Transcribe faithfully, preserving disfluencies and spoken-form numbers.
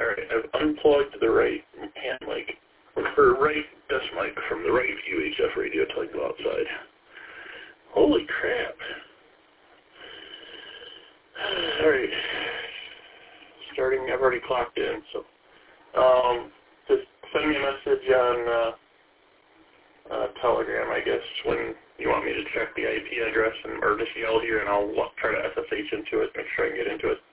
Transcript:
Alright, I've unplugged the right hand mic, or right desk mic from the right U H F radio till I go outside. Holy crap. Alright. Starting, I've already clocked in, so um, just send me a message on uh, uh, Telegram, I guess, when you want me to check the I P address, and or just yell here, and I'll try to S S H into it, make sure I can get into it.